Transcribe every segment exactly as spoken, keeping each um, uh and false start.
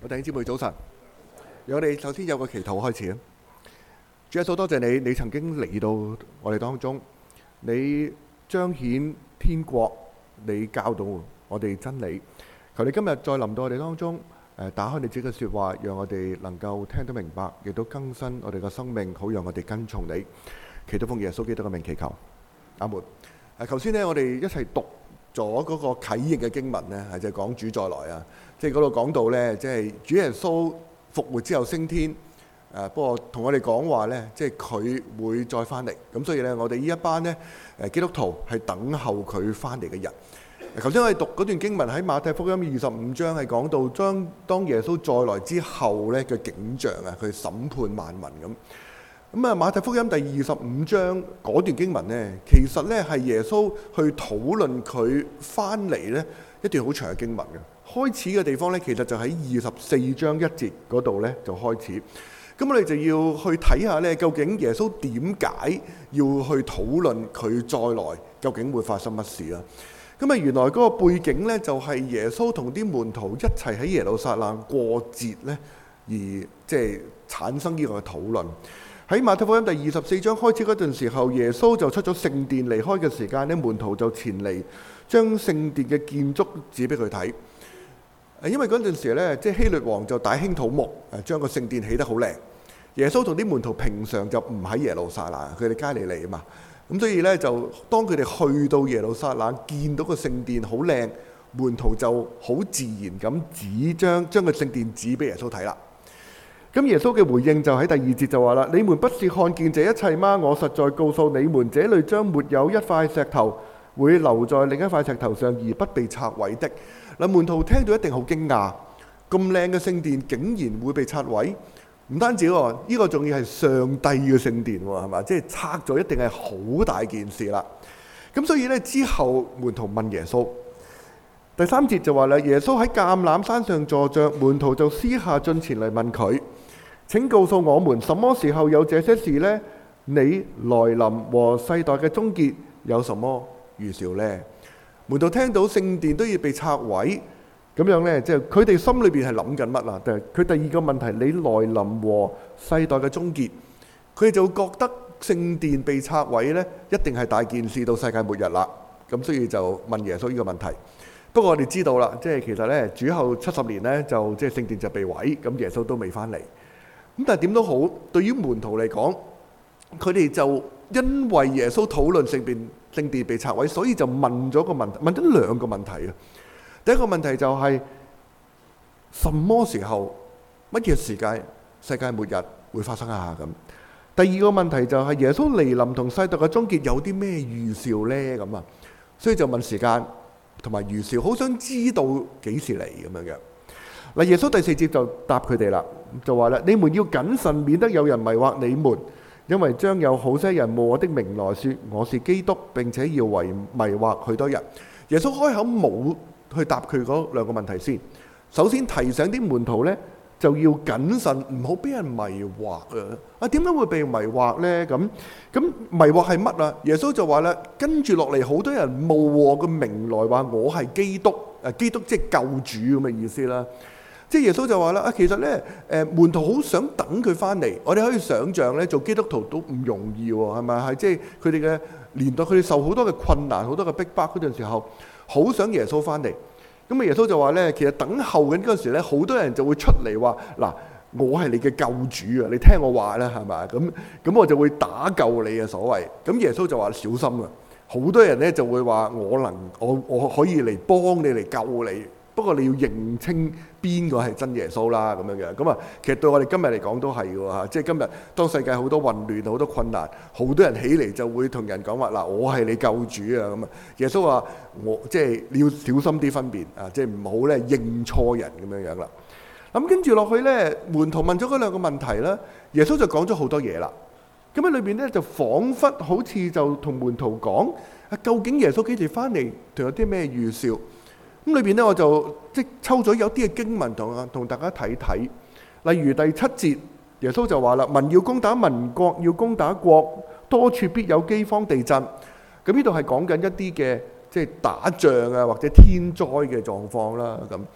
我弟兄姊妹早晨，讓我哋首先有個祈禱開始啊！主耶穌，多謝你，你曾經嚟到我哋當中，你彰顯天國，你教導我哋真理。求你今日再臨到我哋當中，誒打開你自己嘅説話，讓我哋能夠聽得明白，亦都更新我哋嘅生命，好讓我哋跟從你。祈禱奉耶穌基督嘅名祈求，阿門。誒，頭先呢，我哋一齊讀咗嗰個啟應嘅經文呢，係就係講主再來啊！即係嗰度講到呢，即係主耶穌復活之後升天。誒，不過同我哋講話呢，即係佢會再翻嚟。咁所以呢，我哋呢一班呢，誒基督徒係等候佢翻嚟嘅人。頭先我哋讀嗰段經文喺馬太福音二十五章係講到將當耶穌再來之後呢嘅景象啊，佢審判萬民咁。咁啊，馬太福音第二十五章嗰段經文呢，其實呢係耶穌去討論佢翻嚟呢一段好長嘅經文嘅。開始嘅地方呢，其實就喺二十四章一節嗰度呢就開始。咁我哋就要去睇下呢，究竟耶穌點解要去討論佢再來，究竟會發生乜事啊？咁啊，原來嗰個背景呢，就係耶穌同啲門徒一齊喺耶路撒冷過節呢，而即係產生呢個討論。喺馬太福音第二十四章開始嗰段時候，耶穌就出咗聖殿離開嘅時間呢，門徒就前嚟將聖殿嘅建築指俾佢睇。因為嗰陣時咧，即係希律王就大興土木，誒將個聖殿起得好靚。耶穌同啲門徒平常就唔喺耶路撒冷，佢哋加利利啊嘛。咁所以咧，就當佢哋去到耶路撒冷，見到個聖殿好靚，門徒就好自然咁指將將個聖殿指俾耶穌睇啦。咁耶穌嘅回應就喺第二節就話啦：你們不是看見這一切嗎？我實在告訴你們，這裏將沒有一塊石頭會留在另一塊石頭上而不被拆毀的。嗱，門徒聽到一定好驚訝，咁靚嘅聖殿竟然會被拆毀？唔單止喎，呢個仲要係上帝嘅聖殿喎，係嘛？即係拆咗一定係好大件事啦。咁所以呢，之後門徒問耶穌，第三節就話啦：耶穌喺橄欖山上坐着，門徒就私下進前嚟問佢：請告訴我們，什麼時候有這些事呢？你來臨和世代嘅終結有什麼預兆呢？門徒聽到聖殿都要被拆毀，咁樣呢，即係佢哋心裏邊係諗緊乜啊？但係佢第二個問題，你來臨和世代嘅終結，佢哋就覺得聖殿被拆毀呢，一定係大件事，到世界末日啦。咁所以就問耶穌呢個問題。不過我哋知道啦，即係其實呢，主後七十年呢，就即係聖殿就被毀，咁耶穌都未翻嚟。咁但係點都好，對於門徒嚟講，佢哋就因為耶穌討論聖殿聖殿被拆毀，所以就問咗個問題，問咗兩個問題啊。第一個問題就係、是、什麼時候、乜嘢時間世界末日會發生啊？咁第二個問題就係、是、耶穌嚟臨同世代嘅終結有啲咩預兆呢？咁啊，所以就問時間同埋預兆，好想知道幾時嚟咁樣嘅。嗱，耶穌第四節就答佢哋啦，就話啦：你們要謹慎，免得有人迷惑你們，因為將有好些人冒我的名來說我是基督，並且要為迷惑許多人。耶穌開口冇去答佢嗰兩個問題先。首先提醒啲門徒呢，就要謹慎，唔好俾人迷惑啊！啊，點解會被迷惑呢？咁咁迷惑係乜啊？耶穌就話啦，跟住落嚟好多人冒我嘅名來話我係基督，誒基督即係救主咁嘅意思啦。即係耶穌就話啦，啊其實咧，誒門徒好想等佢翻嚟。我哋可以想像咧，做基督徒都唔容易喎，係咪？係即係佢哋嘅年代，佢哋受好多嘅困難，好多嘅逼迫嗰陣時候，好想耶穌翻嚟。咁啊，耶穌就話咧，其實等候緊嗰陣時咧，好多人就會出嚟話：嗱，我係你嘅救主啊！你聽我話啦，係咪？咁咁我就會打救你啊！所謂咁，耶穌就話小心啊！好多人咧就會話：我能，我我可以嚟幫你嚟救你。不過你要認清邊個係真耶穌啦，咁樣嘅。咁啊，其實對我哋今日嚟講都係嘅喎，即係今日當世界好多混亂、好多困難，好多人起嚟就會同人講話：嗱，我係你救主啊！咁啊，耶穌話：我即係你要小心啲分辨啊，即係唔好咧認錯人咁樣樣啦。咁跟住落去咧，門徒問咗嗰兩個問題啦，耶穌就講咗好多嘢啦。咁喺裏邊咧就彷彿好似就同門徒講：啊，究竟耶穌幾時翻嚟，仲有啲咩預兆？咁裏邊咧，我就即抽咗有啲嘅經文同同大家睇睇。例如第七節，耶穌就話啦：民要攻打民，國要攻打國，多處必有饑荒、地震。咁呢度係講緊一啲嘅即係打仗啊，或者天災嘅狀況啦。咁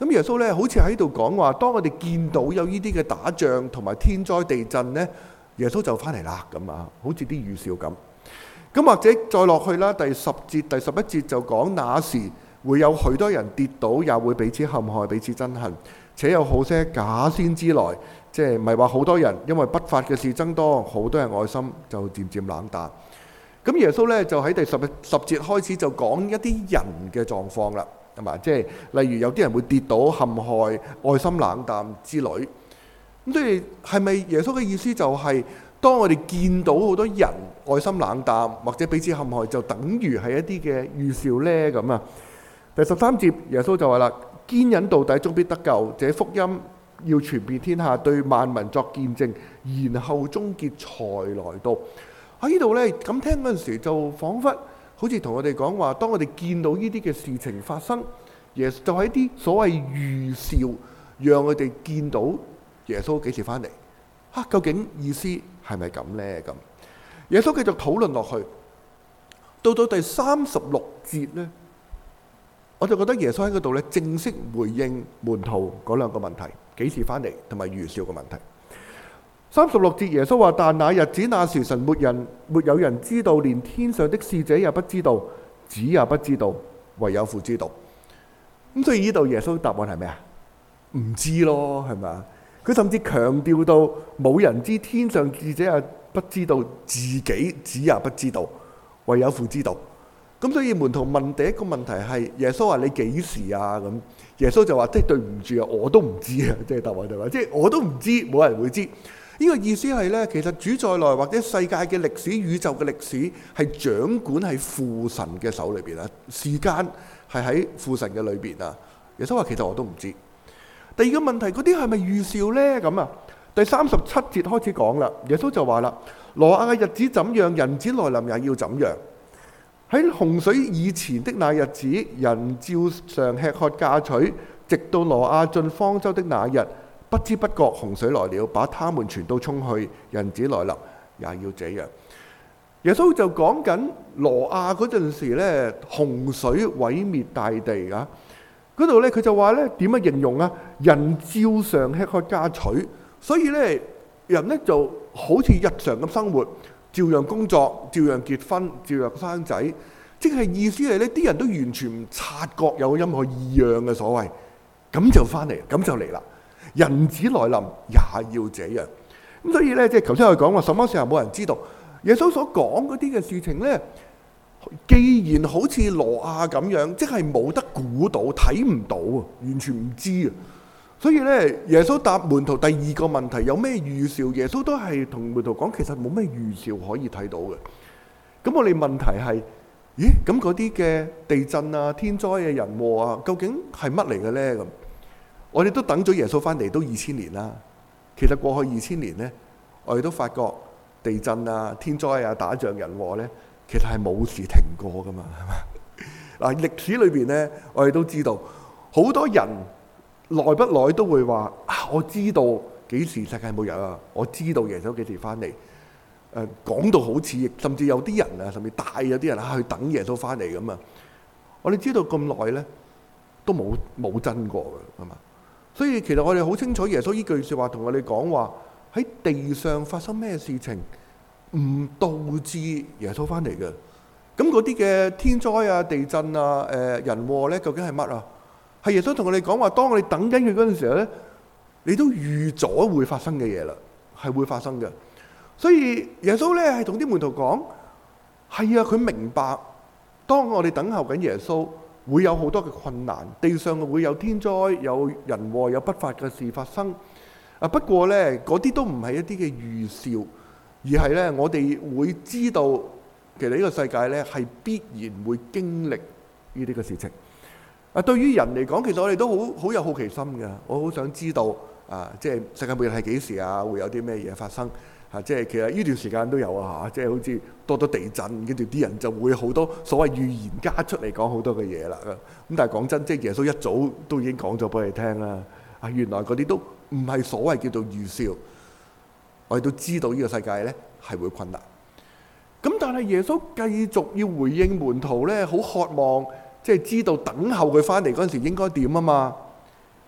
咁耶穌咧好似喺度講話，當我哋見到有呢啲嘅打仗同埋天災地震咧，耶穌就翻嚟啦咁啊，好似啲預兆咁。咁或者再落去啦，第十節、第十一節就講那時會有許多人跌倒，也會彼此陷害、彼此憎恨，且有好些假先知來，即係唔係話好多人因為不法嘅事增多，好多人愛心就漸漸冷淡。咁耶穌咧就喺第十十節開始就講一啲人嘅狀況啦，係嘛？即係例如有啲人會跌倒、陷害、愛心冷淡之類。咁所以係咪耶穌嘅意思就係、是？當我哋見到好多人愛心冷淡或者彼此陷害，就等於係一啲嘅預兆呢？咁啊。第十三節耶穌就話啦：堅忍到底，終必得救。這福音要傳遍天下，對萬民作見證，然後終結才來到。喺呢度呢，咁聽嗰陣時就彷彿好似同我哋講話，當我哋見到呢啲嘅事情發生，耶穌就係一啲所謂預兆，讓我哋見到耶穌幾時翻嚟。啊，究竟意思係咪咁呢？咁耶穌繼續討論落去，到到第三十六節呢，我就覺得耶穌喺嗰度咧正式回應門徒嗰兩個問題：幾時翻嚟同埋預兆嘅問題。三十六節耶穌話：但那日子那時辰，沒人沒有人知道，連天上的使者也不知道，子也不知道，唯有父知道。咁所以呢度耶穌答案係咩啊？唔知咯，係咪啊？佢甚至強調到冇人知，天上使者也不知道，自己子也不知道，唯有父知道。咁所以門徒問第一個問題係：耶穌話你幾時啊？咁耶穌就話：即係對唔住啊，我都唔知啊！即係答案就話：即係我都唔知，冇人會知。呢個意思係呢，其實主再來或者世界嘅歷史、宇宙嘅歷史係掌管喺父神嘅手裏邊啊，時間係喺父神嘅裏邊啊。耶穌話：其實我都唔知。第二個問題，嗰啲係咪預兆呢？咁啊，第三十七節開始講啦。耶穌就話啦：挪亞嘅日子怎樣，人子來臨也要怎樣。喺洪水以前的那日子，人照常吃喝嫁娶，直到挪亞進方舟的那日，不知不覺洪水來了，把他們全都沖去。人子來臨也要這樣。耶穌就講緊挪亞嗰陣時咧，洪水毀滅大地啊！嗰度咧，佢就話咧點樣形容啊？人照常吃喝嫁娶，所以咧人咧就好似日常咁生活，照樣工作，照樣結婚，照樣生仔，即係意思係呢啲人都完全唔察覺有任何異樣嘅所謂，咁就翻嚟，咁就嚟啦。人子來臨也要這樣。咁所以咧，即係頭先我講話，什麼時候冇人知道？耶穌所講嗰啲嘅事情咧，既然好似挪亞咁樣，即係冇得估到、睇唔到啊，完全唔知啊。所以咧，耶穌答門徒第二個問題，有咩預兆？耶穌都係同門徒講，其實冇咩預兆可以睇到嘅。咁我哋問題係：咦？咁嗰啲嘅地震啊、天災啊、人禍啊，究竟係乜嚟嘅咧？咁我哋都等咗耶穌翻嚟都二千年啦。其實過去二千年咧，我哋都發覺地震啊、天災啊、打仗、人禍咧，其實係冇時停過噶嘛，係嘛？嗱，歷史裏邊咧，我哋都知道好多人耐不耐都會話啊，我知道幾時世界末日啊，我知道耶穌幾時翻嚟。誒、呃、講到好似，甚至有啲人啊，甚至帶有啲人啊去等耶穌翻嚟咁啊。我哋知道咁耐咧，都冇冇真過嘅，係嘛？所以其實我哋好清楚耶穌呢句説話同我哋講話，喺地上發生咩事情唔導致耶穌翻嚟嘅。咁嗰啲嘅天災啊、地震啊、誒、呃、人禍咧，究竟係乜啊？係耶穌同我哋講話，當我哋等緊佢嗰陣時候咧，你都預咗會發生嘅嘢啦，係會發生嘅。所以耶穌咧係同啲門徒講，係啊，佢明白當我哋等候緊耶穌，會有好多嘅困難，地上會有天災、有人禍、有不法嘅事發生。啊，不過咧嗰啲都唔係一啲嘅預兆，而係咧我哋會知道，其實呢個世界咧係必然會經歷呢啲嘅事情。啊，對於人嚟講，其實我哋都好好有好奇心嘅，我好想知道啊，即係世界末日係幾時啊？會有啲咩嘢發生？啊，即係其實呢段時間都有啊，即係好似多多地震，跟住啲人就會好多所謂預言家出嚟講好多嘅嘢啦。咁但係講真，即係耶穌一早都已經講咗俾你聽啦。啊，原來嗰啲都唔係所謂叫做預兆，我哋都知道呢個世界咧係會困難。咁但係耶穌繼續要回應門徒咧，好渴望即係知道等候佢翻嚟嗰陣時應該點啊嘛。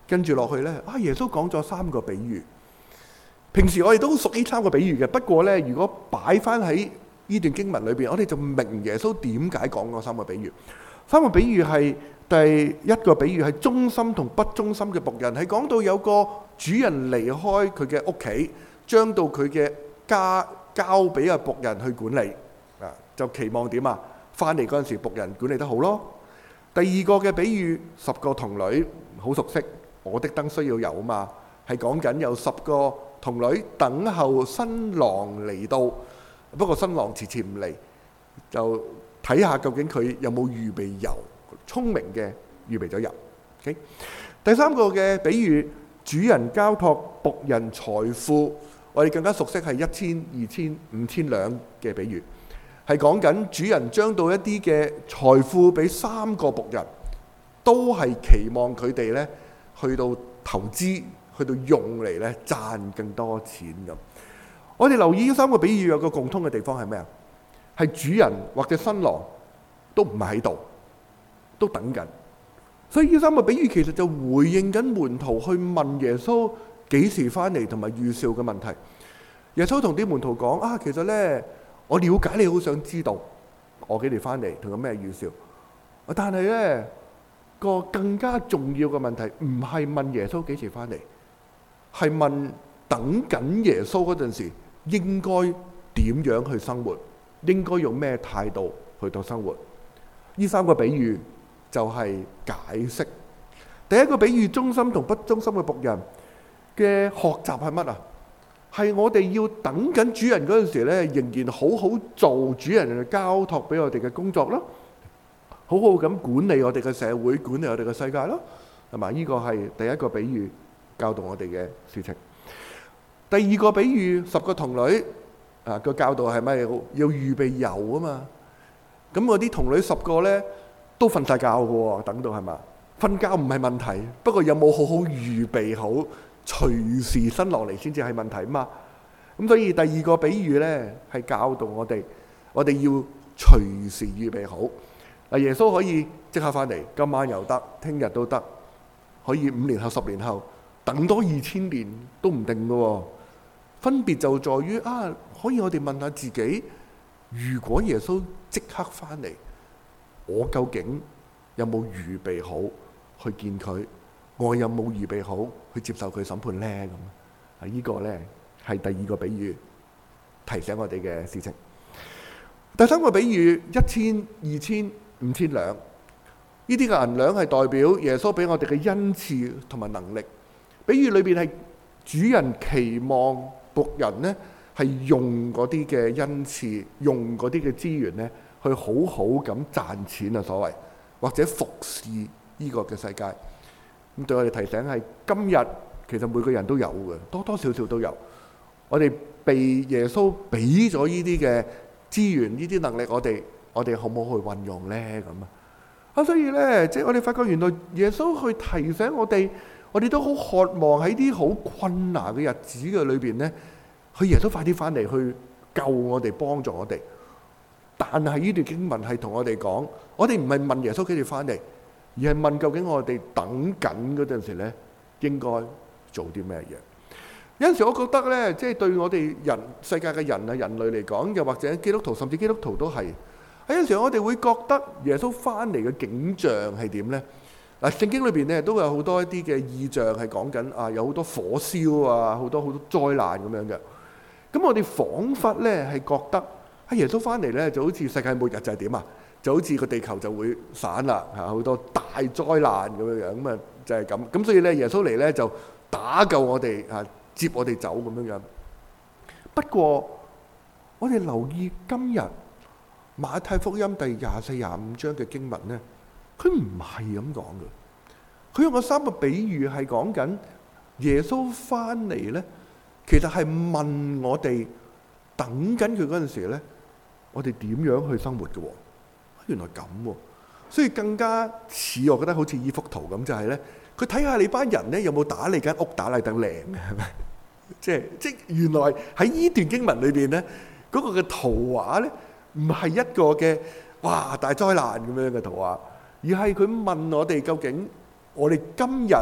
跟住落去呢，啊耶穌講咗三個比喻。平時我哋都熟呢三個比喻嘅，不過呢，如果擺翻喺呢段經文裏邊，我哋就明耶穌點解講嗰三個比喻。三個比喻係第一個比喻係忠心同不忠心嘅僕人，係講到有個主人離開佢嘅屋企，將到佢嘅家交俾個僕人去管理，啊就期望點啊？翻嚟嗰陣時，僕人管理得好咯。第二個嘅比喻，十個童女，好熟悉，我的燈需要油啊嘛，係講緊有十個童女等候新郎嚟到，不過新郎遲遲唔嚟，就睇下究竟佢有冇預備油，聰明嘅預備咗油。Okay? 第三個嘅比喻，主人交託僕人財富，我哋更加熟悉係一千、二千、五千兩嘅比喻，係講緊主人將到一啲嘅財富俾三個僕人，都係期望佢哋呢去到投資，去到用嚟呢賺更多錢咁。我哋留意呢三個比喻有個共通嘅地方係咩啊？係主人或者新郎都唔係喺度，都等緊。所以呢三個比喻其實就回應緊門徒去問耶穌幾時翻嚟同埋預兆嘅問題。耶穌同啲門徒講啊，其實呢，我了解你好想知道我幾時翻嚟同有咩預兆，但係呢個更加重要嘅問題唔係問耶穌幾時翻嚟，係問等緊耶穌嗰陣時應該點樣去生活，應該用咩態度去到生活。呢三個比喻就係解釋。第一個比喻，忠心同不忠心嘅僕人嘅學習係乜啊？係我哋要等緊主人嗰陣時咧，仍然好好做主人交託俾我哋嘅工作咯，好好咁管理我哋嘅社會，管理我哋嘅世界咯，係嘛？呢個係第一個比喻教導我哋嘅事情。第二個比喻，十個童女啊，個教導係咩？要預備油啊嘛。咁嗰啲童女十個咧都瞓晒覺嘅喎，等到係嘛？瞓覺唔係問題，不過有冇好好預備好，隨時新郎嚟先至係問題啊嘛。咁所以第二個比喻呢係教導我哋，我哋要隨時預備好。嗱，耶穌可以即刻翻嚟，今晚又得，聽日都得，可以五年後、十年後，等多二千年都唔定嘅喎。分別就在於啊，可以我哋問下自己，如果耶穌即刻翻嚟，我究竟有冇預備好去見佢？我有冇預備好去接受佢審判呢？咁啊，呢個呢係第二個比喻提醒我哋嘅事情。第三個比喻，一千、二千、五千兩，呢啲嘅銀兩係代表耶穌俾我哋嘅恩賜同埋能力。比喻裏邊係主人期望僕人呢係用嗰啲嘅恩賜，用嗰啲嘅資源呢去好好咁賺錢啊，所謂或者服侍呢個嘅世界。咁對我哋提醒係今日其實每個人都有嘅，多多少少都有。我哋被耶穌俾咗呢啲嘅資源、呢啲能力，我哋我哋好唔好去運用呢？咁啊啊，所以呢，即係我哋發覺原來耶穌去提醒我哋，我哋都好渴望喺啲好困難嘅日子嘅裏邊呢，去耶穌快啲翻嚟去救我哋、幫助我哋。但係呢段經文係同我哋講，我哋唔係問耶穌幾時翻嚟，而係問究竟我哋等緊嗰陣時咧，應該做啲咩嘢？有陣時我覺得咧，即係對我哋人世界嘅人啊、人類嚟講，又或者基督徒，甚至基督徒都係。有陣時我哋會覺得耶穌翻嚟嘅景象係點咧？嗱，聖經裏邊咧都有好多一啲嘅意象係講緊啊，有好多火燒啊，好多好多災難咁樣嘅。咁我哋彷彿咧係覺得啊，耶穌翻嚟咧就好似世界末日就係點啊？就好似個地球就會散啦，嚇好多大災難咁樣樣，咁啊就係咁。咁所以咧，耶穌嚟咧就打救我哋，嚇接我哋走咁樣樣。不過我哋留意今日馬太福音第廿四、廿五章嘅經文咧，佢唔係咁講嘅。佢用嗰三個比喻係講緊耶穌翻嚟咧，其實係問我哋等緊佢嗰陣時咧，我哋點樣去生活嘅喎？原來咁喎，所以更加似我覺得好似依幅圖咁，就係咧，佢睇下你班人咧有冇打你間屋打理得靚嘅，係咪？即係即係原來喺依段經文裏邊咧，嗰個嘅圖畫咧，唔係一個嘅哇大災難咁樣嘅圖畫，而係佢問我哋究竟我哋今日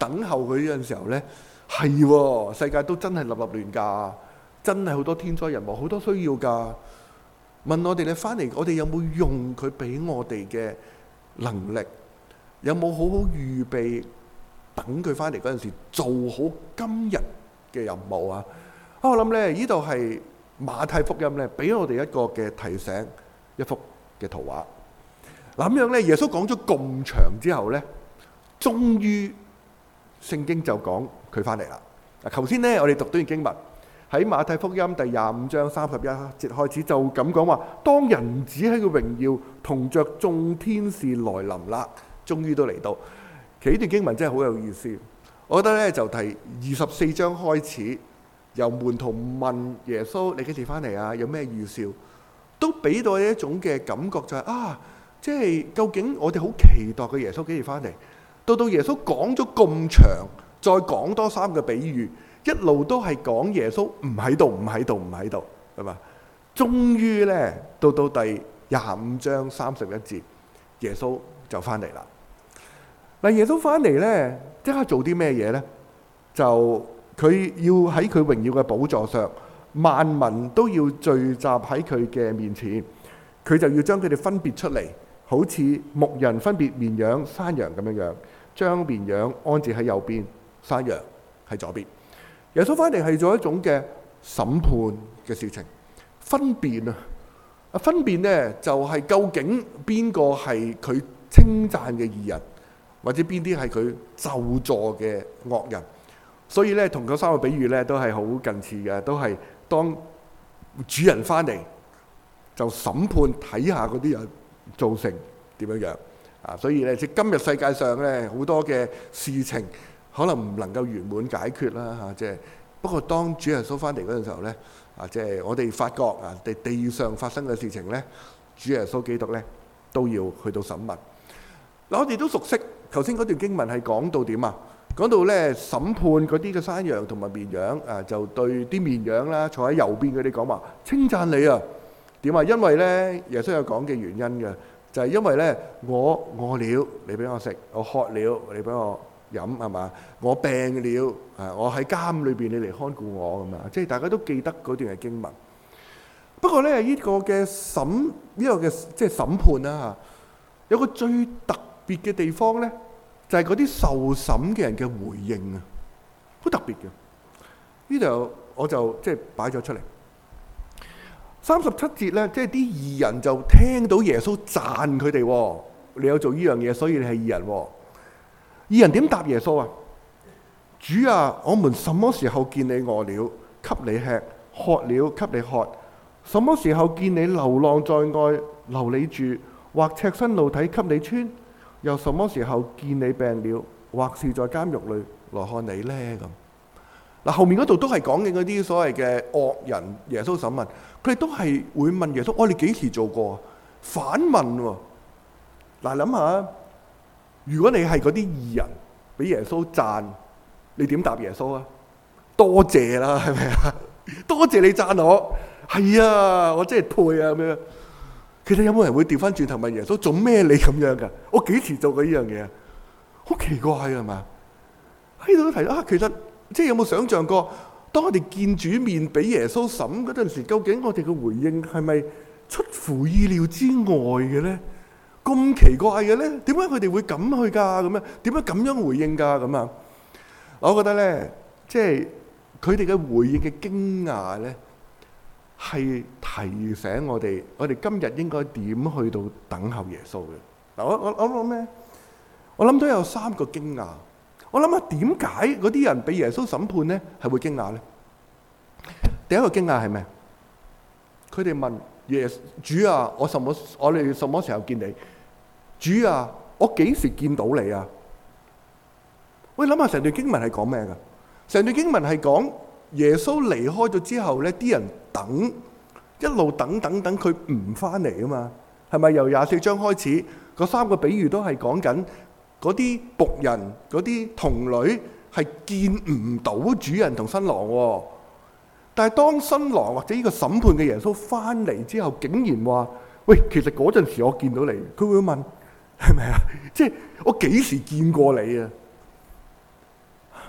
等候佢嗰陣時候呢，係喎，世界都真係立立亂㗎，真係好多天災人禍，好多需要㗎。問我哋你翻嚟，我哋有冇用佢俾我哋嘅能力？有冇好好預備等佢翻嚟嗰陣時做好今日嘅任務啊？我諗咧，呢度係馬太福音咧，俾我哋一個嘅提醒，一幅嘅圖畫。嗱咁樣咧，耶穌講咗咁長之後咧，終於聖經就講佢翻嚟啦。嗱，頭先咧我哋讀段經文喺馬太福音第廿五章三十一節開始就咁講話，當人子喺個榮耀同着眾天使來臨啦，終於都嚟到。其實呢段經文真係好有意思。我覺得咧就第二十四章開始，由門徒問耶穌：你幾時翻嚟啊？有咩預兆？都俾到一種嘅感覺，就係啊，即係究竟我哋好期待嘅耶穌幾時翻嚟？到到耶穌講咗咁長，再講多三個比喻，一路都係講耶穌唔喺度，唔喺度，唔喺度，係嘛？終於呢，到到第廿五章三十一節，耶穌就翻嚟啦。嗱，耶穌翻嚟呢，即刻做啲咩嘢呢？就佢要喺佢榮耀嘅寶座上，萬民都要聚集喺佢嘅面前，佢就要將佢哋分別出嚟，好似牧人分別綿羊山羊咁樣樣，將綿羊安置喺右邊，山羊喺左邊。耶穌翻嚟係做一種嘅審判嘅事情，分辨啊！啊，分辨呢就係究竟邊個係佢稱讚嘅義人，或者邊啲係佢咒詛嘅惡人。所以咧，同嗰三個比喻咧都係好近似嘅，都係當主人翻嚟就審判，睇下嗰啲人做成點樣樣啊！所以咧，即今日世界上咧好多嘅事情可能唔能夠圓滿解決啦嚇，即係不過當主耶穌翻嚟嗰陣時候咧啊，即係我哋發覺啊，地地上發生嘅事情咧，主耶穌基督咧都要去到審問。嗱，我哋都熟悉頭先嗰段經文係講到點啊？講到咧審判嗰啲嘅山羊同埋綿羊啊，就對啲綿羊啦坐喺右邊嗰啲講話稱讚你啊！點啊？因為咧耶穌有講嘅原因嘅，就係因為咧我餓了，你俾我食；我渴了，你俾我飲，係嘛？我病了啊，我喺監裏邊，你嚟看顧我咁啊！即係大家都記得嗰段嘅經文。不過咧呢個嘅審呢個嘅即係審判啦嚇，有個最特別嘅地方咧。就係嗰啲受審嘅人嘅回應啊，好特別嘅。呢度我就即係擺咗出嚟。三十七節咧，即係啲義人就聽到耶穌讚佢哋，你有做呢樣嘢，所以你係義人。義人點答耶穌啊？主啊，我們什麼時候見你餓了，給你吃；渴了，給你喝？什麼時候見你流浪在外，留你住，或赤身露體，給你穿？又什麼時候見你病了，或是在監獄裏來看你呢？咁嗱，後面嗰度都係講緊嗰啲所謂嘅惡人，耶穌審問佢哋都係會問耶穌：我哋幾時做過？反問喎。嗱，諗下，如果你係嗰啲義人，俾耶穌讚，你點答耶穌啊？多謝啦，係咪啊？多謝你讚我，係啊，我真係配啊咁樣。其實有冇人會調翻轉頭問耶穌做咩你咁樣噶？我幾時做過呢樣嘢啊？好奇怪啊，係嘛？喺度都提啊，其實即係有冇想象過，當我哋見主面俾耶穌審嗰陣時，究竟我哋嘅回應係咪出乎意料之外嘅咧？咁奇怪嘅咧？點解佢哋會咁去噶？咁樣點解咁樣回應噶？咁啊？我覺得咧，即係佢哋嘅回應嘅驚訝咧，係提醒我哋，我哋今日應該點去到等候耶穌嘅。嗱，我我我諗咩？我諗到有三個驚訝。我諗下點解嗰啲人俾耶穌審判咧，係會驚訝咧？第一個驚訝係咩？佢哋問耶主啊，我什麼我哋什麼時候見你？主啊，我幾時見到你啊？喂，諗下成段經文係講咩噶？成段經文係講耶穌離開咗之後咧，啲人等一路等等等佢唔翻嚟啊嘛？係咪由廿四章開始嗰三個比喻都係講緊嗰啲僕人、嗰啲童女係見唔到主人同新郎喎？但係當新郎或者呢個審判嘅耶穌翻嚟之後，竟然話：喂，其實嗰陣時我見到你。佢會問係咪啊？即係我幾時見過你啊？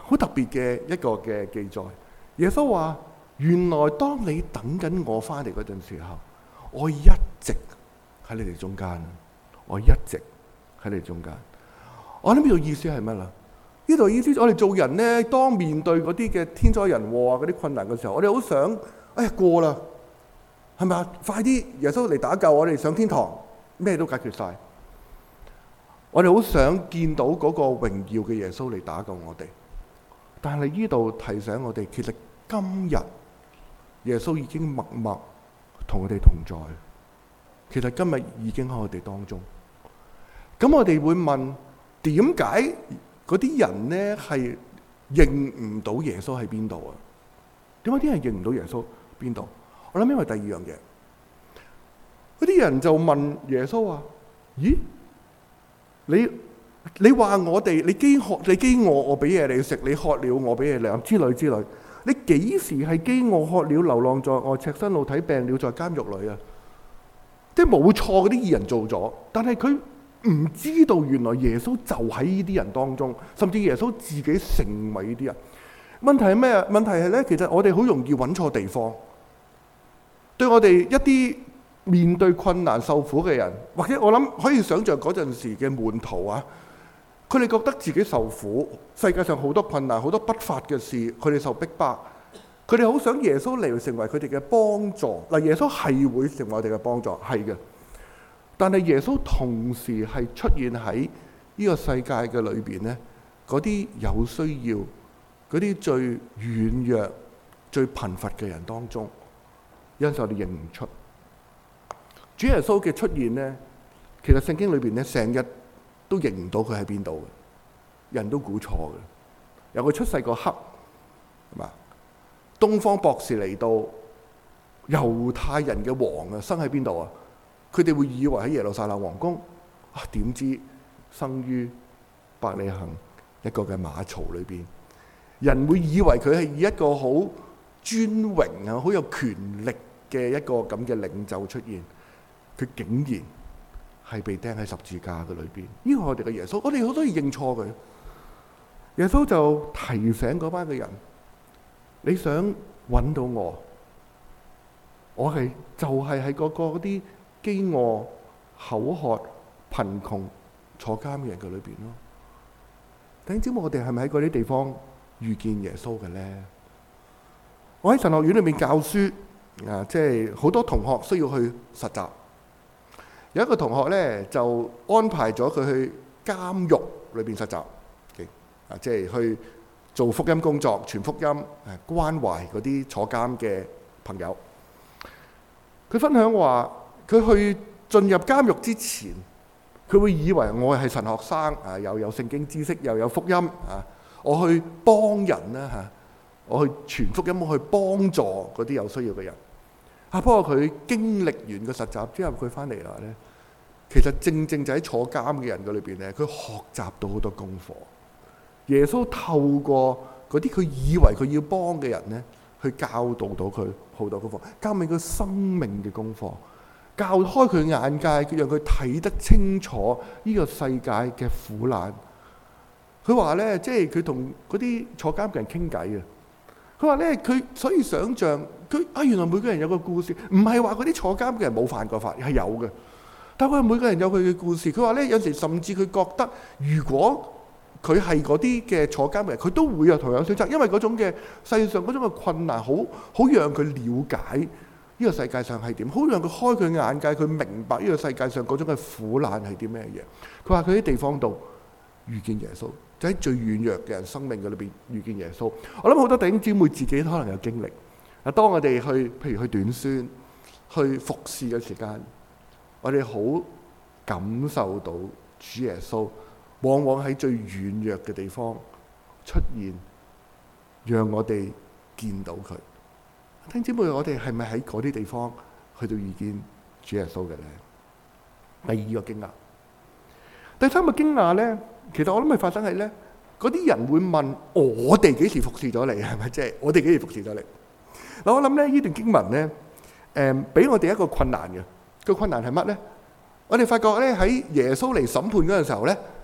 好特別嘅一個嘅記載。耶穌話：原來當你等緊我翻嚟嗰陣時候，我一直喺你哋中間，我一直喺你哋中間。我諗呢度意思係乜啦？呢度意思我哋做人呢，當面對嗰啲嘅天災人禍啊、嗰啲困難嘅時候，我哋好想，哎呀過啦，係咪啊？快啲耶穌嚟打救我哋上天堂，咩都解決晒。我哋好想見到嗰個榮耀嘅耶穌嚟打救我哋。但係呢度提醒我哋，其實今日耶穌已經默默同我哋同在。其實今日已經喺我哋當中。咁我哋會問，點解嗰啲人呢係認唔到耶穌喺邊度啊？點解啲人認唔到耶穌邊度？我諗因為第二樣嘢，嗰啲人就問耶穌話：咦，你？你話我哋，你飢渴，你飢餓，我俾嘢你食；你渴了，我俾嘢你飲，之類之類。你幾時係飢餓渴了，流浪在外，赤身露體，病了在監獄裏啊？即係冇錯，嗰啲義人做咗，但係佢唔知道原來耶穌就喺呢啲人當中，甚至耶穌自己成為呢啲人。問題係咩啊？問題係咧，其實我哋好容易揾錯地方。對我哋一啲面對困難受苦嘅人，或者我諗可以想像嗰陣時嘅門徒啊。佢哋覺得自己受苦，世界上好多困難，好多不法嘅事，佢哋受逼迫，佢哋好想耶穌嚟成為佢哋嘅幫助。嗱，耶穌係會成為我哋嘅幫助，係嘅。但係耶穌同時係出現喺呢個世界嘅裏邊呢，嗰啲有需要、嗰啲最軟弱、最貧乏嘅人當中，因此我哋認唔出主耶穌嘅出現呢。其實聖經裏邊呢，成日都認唔到佢喺邊度嘅，人都估錯嘅。由佢出世個刻，係嘛？東方博士嚟到，猶太人嘅王啊，生喺邊度啊？佢哋會以為喺耶路撒冷皇宮，啊，點知生於伯利恆一個嘅馬槽裏邊。人會以為佢係以一個好尊榮啊、好有權力嘅一個咁嘅領袖出現，佢竟然係被釘喺十字架嘅裏邊。呢個係我哋嘅耶穌，我哋好多嘢認錯佢。耶穌就提醒嗰班嘅人：你想揾到我，我係就係喺嗰個嗰啲飢餓、口渴、貧窮、坐監嘅人嘅裏邊咯。弟兄姊妹，我哋係咪喺嗰啲地方遇見耶穌嘅咧？我喺神學院裏面教書啊，即係好多同學需要去實習。有一個同學咧就安排咗佢去監獄裏邊實習，啊，即係去做福音工作、傳福音、誒關懷嗰啲坐監嘅朋友。佢分享話，佢去進入監獄之前，佢會以為我係神學生啊，又有聖經知識，又有福音啊，我去幫人啦嚇，我去傳福音，我去幫助嗰啲有需要嘅人。啊！不過佢經歷完個實習之後，佢翻嚟啦咧，其實正正就喺坐監嘅人嘅裏邊咧，佢學習到好多功課。耶穌透過嗰啲佢以為佢要幫嘅人咧，去教導到佢好多功課，教明佢生命嘅功課，教開佢眼界，讓佢睇得清楚呢個世界嘅苦難。佢話咧，即係佢同嗰啲坐監嘅人傾偈啊。佢話咧，佢所以想像佢啊，原來每個人有個故事，唔係話嗰啲坐監嘅人冇犯過法，係有嘅。但係佢每個人有佢嘅故事。佢話咧，有時甚至佢覺得，如果佢係嗰啲嘅坐監嘅人，佢都會有同樣選擇，因為嗰種嘅世上嗰種嘅困難，好好讓佢了解呢個世界上係點，好讓佢開佢眼界，佢明白呢個世界上嗰種嘅苦難係啲咩嘢。佢話佢喺地方度遇見耶穌，就喺最軟弱嘅人生命嘅裏邊遇見耶穌。我諗好多弟兄姊妹自己可能有經歷。啊，當我哋去譬如去短宣、去服侍嘅時間，我哋好感受到主耶穌往往喺最軟弱嘅地方出現，讓我哋見到佢。弟兄姊妹，我哋係咪喺嗰啲地方去到遇見主耶穌嘅咧？第二個驚訝，第三個驚訝咧，其實我諗係發生喺咧，嗰啲人會問我哋幾時服侍咗你，係咪？即係我哋幾時服侍咗你？嗱，我諗咧呢段經文咧，誒，俾我哋一個困難嘅。個困難係乜咧？我哋發覺咧喺耶穌嚟審判嗰陣時候咧，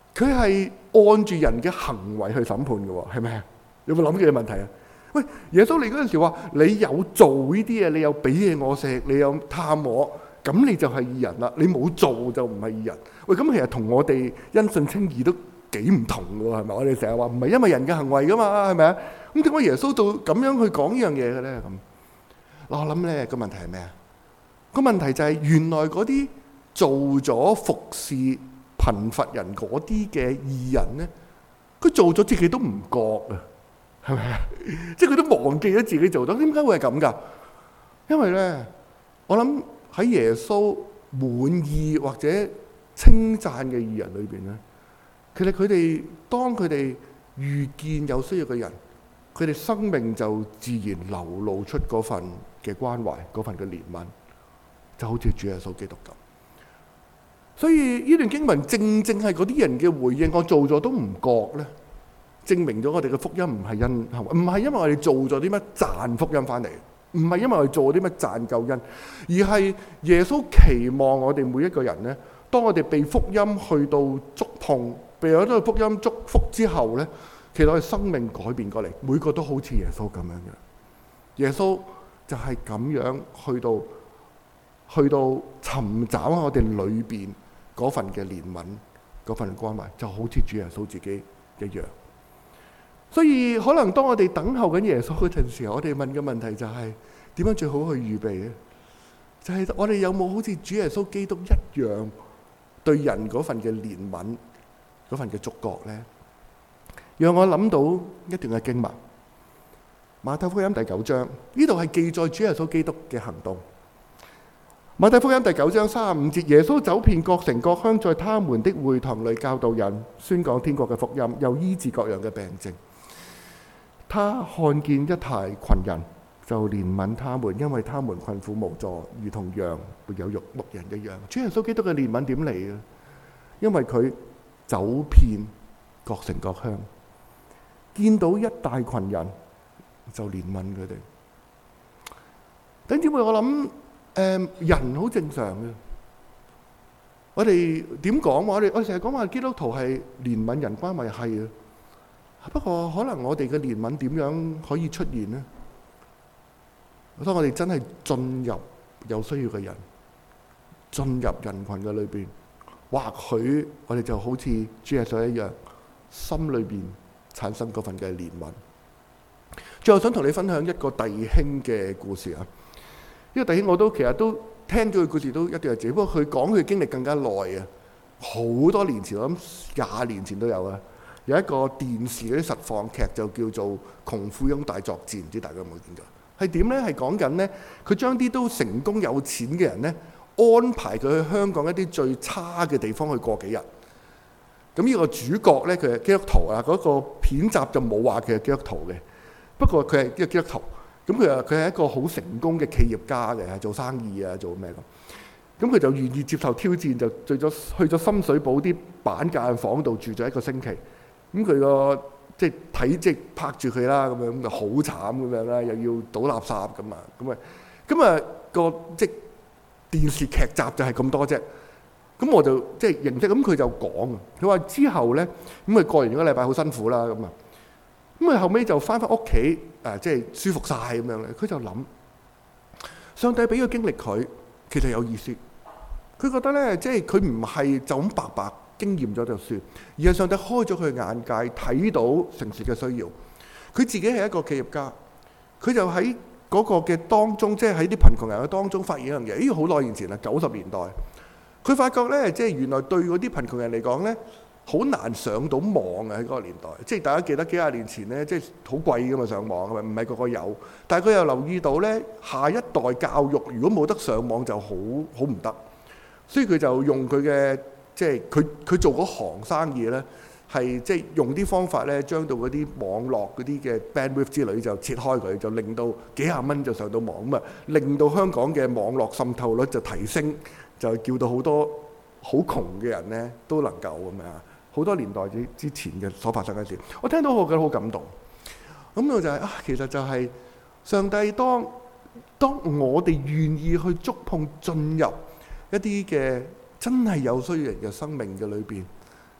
佢係按住人嘅行為去審判嘅喎，係咪啊？有冇諗嘅問題啊？喂，耶穌你嗰陣時話你有做呢啲嘢，你有俾嘢我食，你有探我，咁你就係義人啦。你冇做就唔係義人。喂，咁其實同我哋因信稱義都幾唔同嘅喎，係咪？我哋成日話唔係因為人嘅行為噶嘛，係咪啊？咁點解耶穌到咁樣去講呢樣嘢嘅咧？咁嗱，我諗咧個問題係咩啊？個問題就係原來嗰啲做咗服侍貧乏人嗰啲嘅義人咧，佢做咗自己都唔覺啊，係咪啊？即係佢都忘記咗自己做咗。點解會係咁噶？因為咧，我諗喺耶穌滿意或者稱讚嘅義人裏邊咧，其實佢哋當佢哋遇見有需要嘅人，佢哋生命就自然流露出嗰份嘅關懷，嗰份嘅憐憫，就好似主耶穌基督咁。所以呢段經文正正係嗰啲人嘅回應，我做咗都唔覺咧，證明咗我哋嘅福音唔係因行為，唔係因為我哋做咗啲乜賺福音翻嚟，唔係因為我哋做啲乜賺救恩，而係耶穌期望我哋每一個人咧，當我哋被福音去到觸碰，被有咗福音祝福之後咧，其實我哋生命改變過嚟，每個都好似耶穌咁樣嘅。耶穌就係咁樣去到去到尋找我哋裏邊嗰份嘅憐憫，嗰份關懷，就好似主耶穌自己一樣。所以可能當我哋等候緊耶穌嗰陣時候，我哋問嘅問題就係點樣最好去預備咧？就係我哋有冇好似主耶穌基督一樣對人嗰份嘅憐憫，嗰份嘅觸覺咧？讓我諗到一段嘅經文，馬太福音第九章，呢度係記載主耶穌基督嘅行動。馬太福音第九章三十五節，耶穌走遍各城各鄉，在他們的會堂裏教導人，宣講天國嘅福音，又醫治各樣嘅病症。他看見一大群人，就憐憫他們，因為他們困苦無助，如同羊沒有肉牧人一樣。主耶穌基督嘅憐憫點嚟啊？因為佢走遍各城各鄉，見到一大群人就憐憫佢哋。等點會我諗？誒，人好正常嘅。我哋點講？我哋我成日講話基督徒係憐憫人關懷，係啊。不過可能我哋嘅憐憫點樣可以出現呢？當我哋真係進入有需要嘅人，進入人群嘅裏邊，或許我哋就好似主耶穌一樣，心裏邊產生嗰份嘅憐憫。最後想同你分享一個弟兄嘅故事啊！呢個弟兄我都其實都聽咗佢故事都一段日子，不過佢講佢經歷更加耐啊！好多年前，我諗廿年前都有啊。有一個電視嗰啲實況劇就叫做《窮富翁大作戰》，唔知大家有冇見過？係點呢？係講緊呢，佢將啲都成功有錢嘅人呢，安排佢去香港一啲最差嘅地方去過幾日。咁呢個主角呢，佢係基督徒啊！嗰個片集就冇話佢係基督徒嘅，不過佢係一個基督徒。咁佢話佢係一個好成功嘅企業家嘅，做生意啊，做咩咁？咁佢就願意接受挑戰，就去咗去咗深水埗啲板間房度住咗一個星期。咁佢個即係睇即係拍住佢啦，咁樣咁就好慘咁樣啦，又要倒垃圾咁啊，咁啊，咁啊個即係電視劇集就係咁多啫。咁我就即係認識，咁佢就講啊，佢話之後咧，咁佢過完一個禮拜好辛苦啦，咁啊，咁佢後尾就翻返屋企。誒，即係舒服晒咁樣咧，佢就諗上帝俾個經歷佢，其實有意思。佢覺得咧，即係佢唔係就咁白白經驗咗就算，而係上帝開咗佢眼界，睇到城市嘅需要。佢自己係一個企業家，佢就喺嗰個嘅當中，即係喺啲貧窮人嘅當中發現一樣嘢。咦，好耐以前啦，九十年代，佢發覺咧，即係原來對嗰啲貧窮人嚟講咧，好難上到網啊！喺嗰個年代，即係大家記得幾廿年前咧，即係好貴噶嘛上網，係咪？唔係個個有，但係佢又留意到咧，下一代教育如果冇得上網就好好唔得，所以佢就用佢嘅即係佢佢做嗰行生意咧，係即係用啲方法咧，將到嗰啲網絡嗰啲嘅 bandwidth 之類就切開佢，就令到幾廿蚊就上到網咁啊，令到香港嘅網絡滲透率就提升，就叫到好多好窮嘅人咧都能夠咁樣。好多年代之之前嘅所發生嘅事，我聽到我覺得好感動。咁我就係、是、啊，其實就係上帝當當我哋願意去觸碰進入一啲嘅真係有需要人嘅生命嘅裏邊，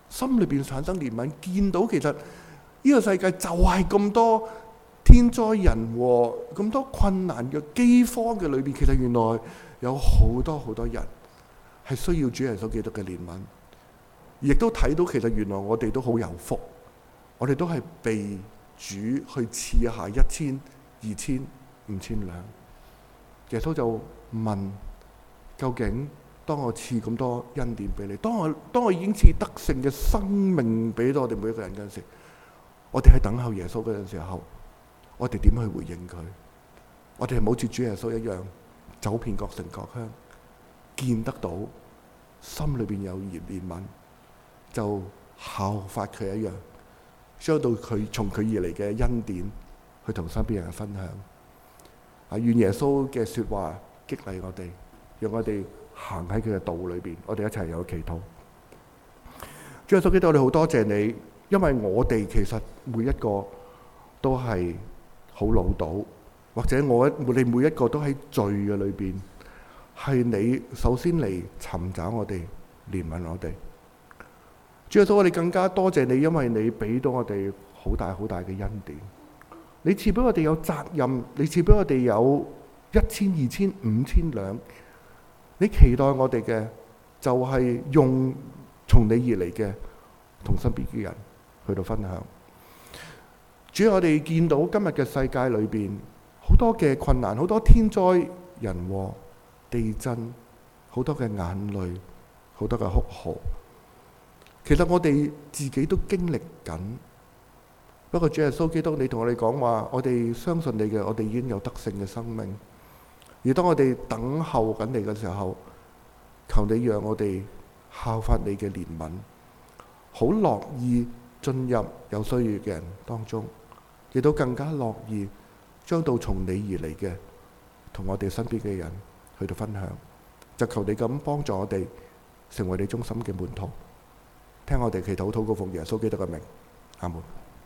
心裏邊產生憐憫，見到其實呢個世界就係咁多天災人禍、咁多困難嘅饑荒嘅裏邊，其實原來有好多好多人係需要主耶穌基督嘅憐憫，亦都睇到其實原來我哋都好有福，我哋都係被主去賜下一千、二千、五千兩。耶穌就問：究竟當我賜咁多恩典俾你，當我當我已經賜得勝嘅生命俾到我哋每一個人嗰陣時，我哋喺等候耶穌嗰陣時候，我哋點去回應佢？我哋係冇似主耶穌一樣走遍各城各鄉，見得到心裏邊有憐憫，就效法佢一樣，將到佢從佢而嚟嘅恩典去同身邊人分享。啊，願耶穌嘅說話激勵我哋，讓我哋行喺佢嘅道裏邊。我哋一齊有祈禱。主耶穌基督，我哋好多謝你，因為我哋其實每一個都係好老到，或者我我哋每一個都喺罪嘅裏邊，係你首先嚟尋找我哋，憐憫我哋。主耶穌，我哋更加多謝你，因為你俾到我哋好大好大嘅恩典。你賜俾我哋有責任，你賜俾我哋有一千、二千、五千兩。你期待我哋嘅就係用從你而嚟嘅，同身邊嘅人去到分享。主要我哋見到今日嘅世界裏邊好多嘅困難，好多天災人禍、地震，好多嘅眼淚，好多嘅哭號。其實我哋自己都經歷緊。不過主耶穌基督，你同我哋講話，我哋相信你嘅，我哋已經有得勝嘅生命。而當我哋等候緊你嘅時候，求你讓我哋效法你嘅憐憫，好樂意進入有需要嘅人當中，亦都更加樂意將到從你而嚟嘅同我哋身邊嘅人去到分享。就求你咁幫助我哋成為你忠心嘅門徒。聽我哋祈禱禱告奉耶穌基督嘅名，阿門。